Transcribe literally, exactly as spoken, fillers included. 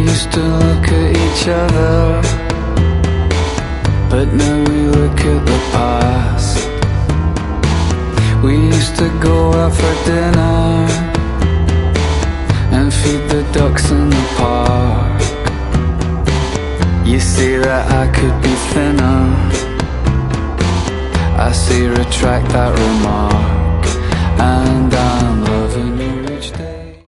used to look at each other, but now we look at the past. We used to go out for dinner and feed the ducks in the park. You say that I could be thinner, I say retract that remark, and I